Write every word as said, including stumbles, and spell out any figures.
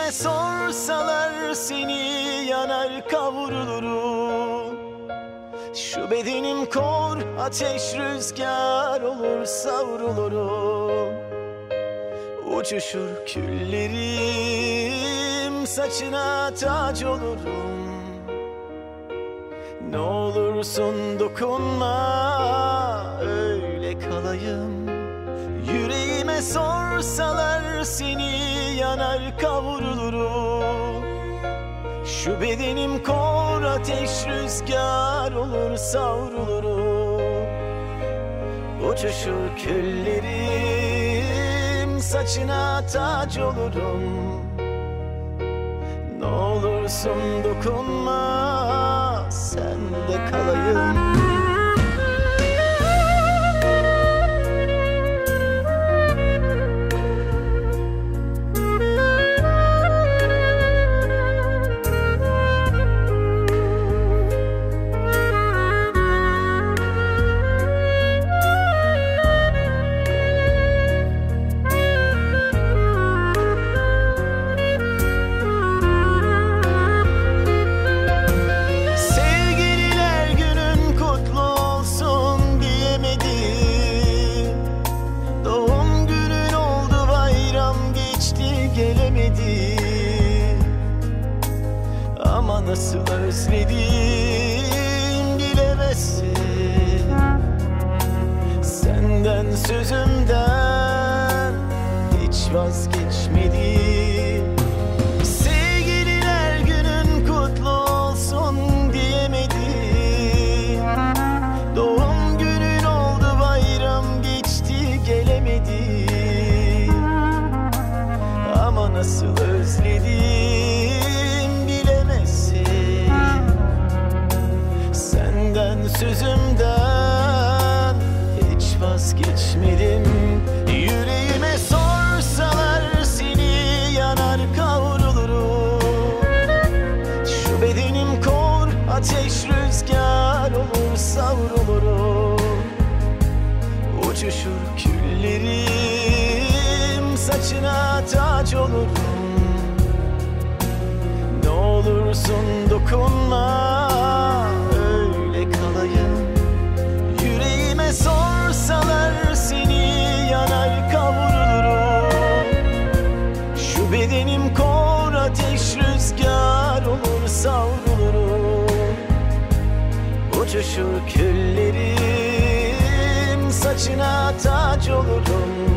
Yüreğime sorsalar seni yanar kavrulurum. Şu bedenim kor, ateş rüzgar olur savrulurum. Uçuşur küllerim, saçına tac olurum. Ne olursun dokunma, öyle kalayım. Yüreğime sorsalar seni yanar kavrulurum. Şu bedenim kor, ateş rüzgar olur savrulurum. Uçuşur küllerim, saçına tac olurum. Ne olursun dokunma, sende kalayım. Ama nasıl özledim bilemezsin. Senden sözümden hiç vazgeçmedim. Sevgililer günün kutlu olsun diyemedim. Doğum günün oldu, bayram geçti gelemedim. Ama nasıl özledim sözümden hiç vazgeçmedim. Yüreğime sorsalar seni yanar kavrulurum. Şu bedenim kor, ateş rüzgar olur savrulurum. Uçuşur küllerim, saçına tac olurum. Ne olursun dokunma, yüreğime sorsalar seni yanar kavrulurum. Şu bedenim kor, ateş rüzgar olur savrulurum. Uçuşur küllerim, saçına tac olurum.